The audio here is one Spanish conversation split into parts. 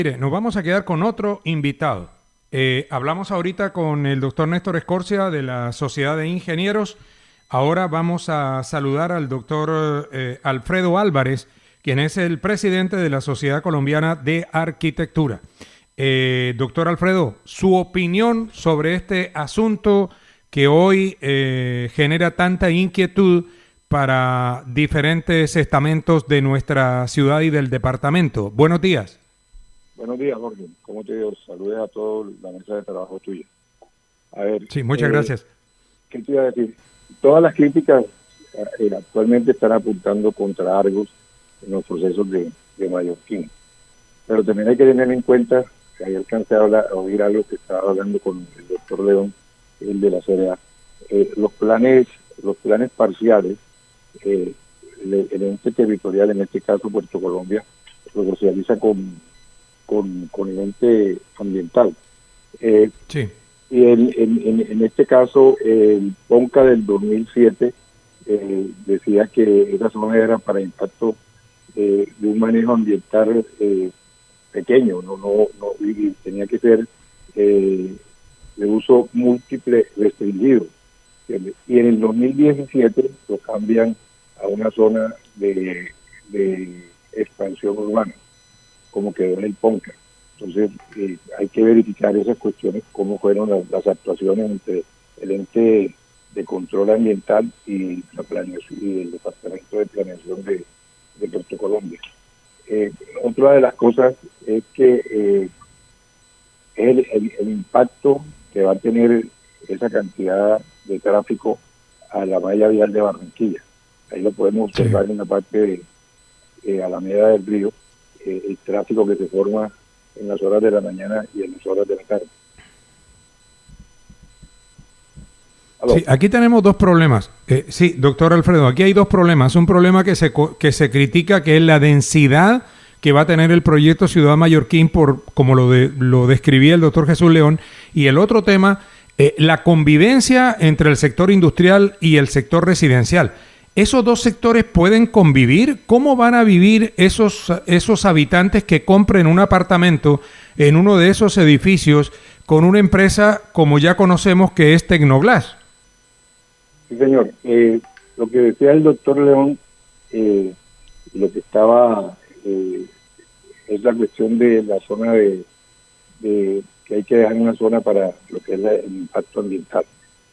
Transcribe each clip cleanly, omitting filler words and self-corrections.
Mire, nos vamos a quedar con otro invitado. Hablamos ahorita con el doctor Néstor Escorcia de la Sociedad de Ingenieros. Ahora vamos a saludar al doctor Alfredo Álvarez, quien es el presidente de la Sociedad Colombiana de Arquitectura. Doctor Alfredo, su opinión sobre este asunto que hoy genera tanta inquietud para diferentes estamentos de nuestra ciudad y del departamento. Buenos días. Buenos días, Jorge. ¿Cómo te digo? Saludes a toda la mesa de trabajo tuya. A ver. Sí, muchas gracias. ¿Qué te iba a decir? Todas las críticas actualmente están apuntando contra Argos en los procesos de Mallorquín. Pero también hay que tener en cuenta que ahí alcancé a oír algo que estaba hablando con el doctor León, el de la CRA. Los planes parciales, el ente territorial, en este caso Puerto Colombia, lo socializa con el ente ambiental. Sí. Y en este caso, el PONCA del 2007 decía que esa zona era para impacto de un manejo ambiental pequeño, y tenía que ser de uso múltiple restringido. Y en el 2017 lo cambian a una zona de expansión urbana, como quedó en el PONCA. Entonces hay que verificar esas cuestiones, cómo fueron las actuaciones entre el ente de control ambiental y la planeación y el departamento de planeación de Puerto Colombia. Otra de las cosas es que el impacto que va a tener esa cantidad de tráfico a la malla vial de Barranquilla. Ahí lo podemos observar en la parte de Alameda del Río, el tráfico que se forma en las horas de la mañana y en las horas de la tarde. Sí, aquí tenemos dos problemas. Sí, doctor Alfredo, aquí hay dos problemas. Un problema que se critica, que es la densidad que va a tener el proyecto Ciudad Mallorquín, como lo describía el doctor Jesús León. Y el otro tema, la convivencia entre el sector industrial y el sector residencial. ¿Esos dos sectores pueden convivir? ¿Cómo van a vivir esos habitantes que compren un apartamento en uno de esos edificios con una empresa como ya conocemos que es Tecnoglass? Sí, señor. Lo que decía el doctor León, lo que estaba es la cuestión de la zona de que hay que dejar una zona para lo que es el impacto ambiental.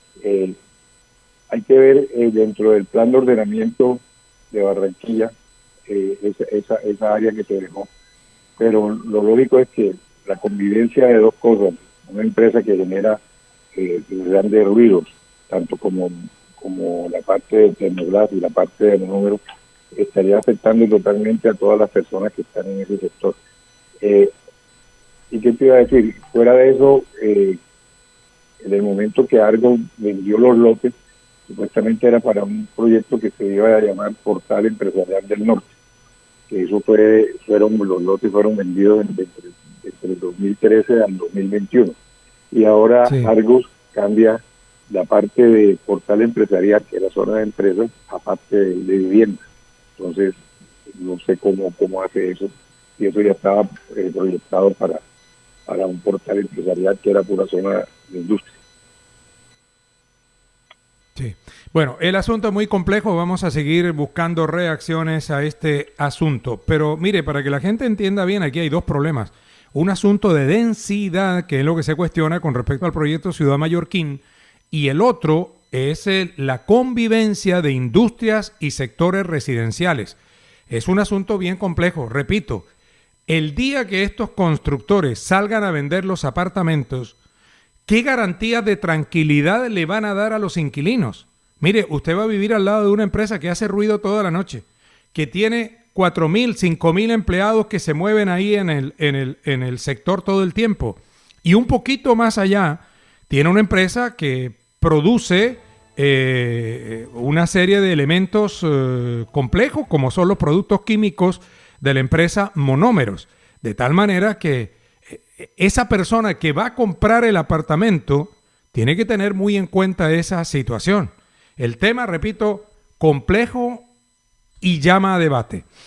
Hay que ver dentro del plan de ordenamiento de Barranquilla esa área que se dejó. Pero lo lógico es que la convivencia de dos cosas, una empresa que genera grandes ruidos, tanto como la parte de Tecnoglass y la parte de monómeros, estaría afectando totalmente a todas las personas que están en ese sector. ¿Y qué te iba a decir? Fuera de eso, en el momento que Argos vendió los lotes, supuestamente era para un proyecto que se iba a llamar Portal Empresarial del Norte, que eso los lotes fueron vendidos entre el 2013 al 2021. Y ahora sí. Argos cambia la parte de Portal Empresarial, que es la zona de empresas, a parte de vivienda. Entonces, no sé cómo hace eso, y eso ya estaba proyectado para un portal empresarial que era pura zona de industria. Sí. Bueno, el asunto es muy complejo, vamos a seguir buscando reacciones a este asunto, pero mire, para que la gente entienda bien, aquí hay dos problemas. Un asunto de densidad, que es lo que se cuestiona con respecto al proyecto Ciudad Mallorquín, y el otro es la convivencia de industrias y sectores residenciales. Es un asunto bien complejo, repito, el día que estos constructores salgan a vender los apartamentos, ¿qué garantías de tranquilidad le van a dar a los inquilinos? Mire, usted va a vivir al lado de una empresa que hace ruido toda la noche, que tiene 4.000, 5.000 empleados que se mueven ahí en el sector todo el tiempo. Y un poquito más allá, tiene una empresa que produce una serie de elementos complejos, como son los productos químicos de la empresa Monómeros. De tal manera que esa persona que va a comprar el apartamento tiene que tener muy en cuenta esa situación. El tema, repito, complejo y llama a debate.